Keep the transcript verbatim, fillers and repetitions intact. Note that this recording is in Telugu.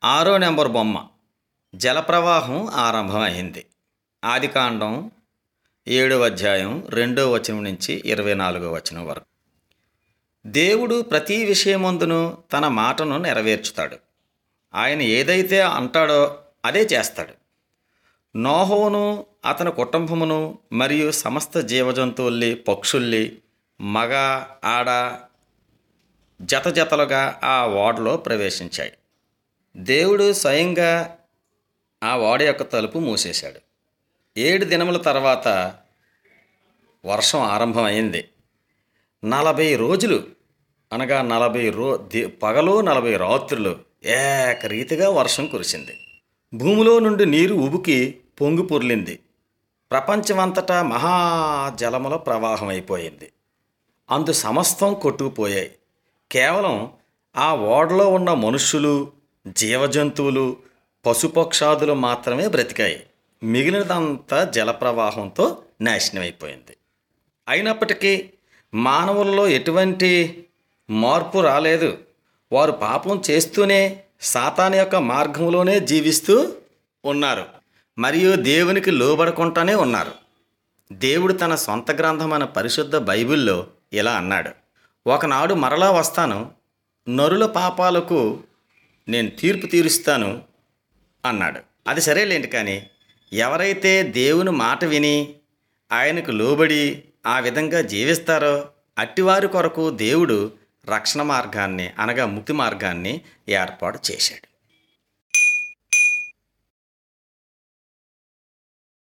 ఆరో నెంబర్ బొమ్మ. జలప్రవాహం ఆరంభం అయింది. ఆదికాండం ఏడవ అధ్యాయం రెండో వచనం నుంచి ఇరవై నాలుగో వచనం వరకు. దేవుడు ప్రతి విషయమందును తన మాటను నెరవేర్చుతాడు. ఆయన ఏదైతే అంటాడో అదే చేస్తాడు. నోహోను అతని కుటుంబమును మరియు సమస్త జీవజంతువుల్ని, పక్షుల్ని మగ ఆడ జత జతలుగా ఆ ఓడలో ప్రవేశించాయి. దేవుడు స్వయంగా ఆ ఓడ యొక్క తలుపు మూసేశాడు. ఏడు దినముల తర్వాత వర్షం ఆరంభమైంది. నలభై రోజులు అనగా నలభై రో పగలు నలభై రాత్రులు ఏకరీతిగా వర్షం కురిసింది. భూమిలో నుండి నీరు ఉబుకి పొంగి పొర్లింది. ప్రపంచమంతటా మహాజలముల ప్రవాహం అయిపోయింది. అందు సమస్తం కొట్టుకుపోయాయి. కేవలం ఆ ఓడలో ఉన్న మనుష్యులు, జీవజంతువులు, పశుపక్షాదులు మాత్రమే బ్రతికాయి. మిగిలినదంతా జలప్రవాహంతో నాశనమైపోయింది. అయినప్పటికీ మానవుల్లో ఎటువంటి మార్పు రాలేదు. వారు పాపం చేస్తూనే సాతాను యొక్క మార్గంలోనే జీవిస్తూ ఉన్నారు మరియు దేవునికి లోబడకుండానే ఉన్నారు. దేవుడు తన సొంత గ్రంథమైన పరిశుద్ధ బైబిల్లో ఇలా అన్నాడు: ఒకనాడు మరలా వస్తాను, నరుల పాపాలకు నేను తీర్పు తీరుస్తాను అన్నాడు. అది సరేలేండి, కానీ ఎవరైతే దేవుని మాట విని ఆయనకు లోబడి ఆ విధంగా జీవిస్తారో అట్టివారి కొరకు దేవుడు రక్షణ మార్గాన్ని అనగా ముక్తి మార్గాన్ని ఏర్పాటు చేశాడు.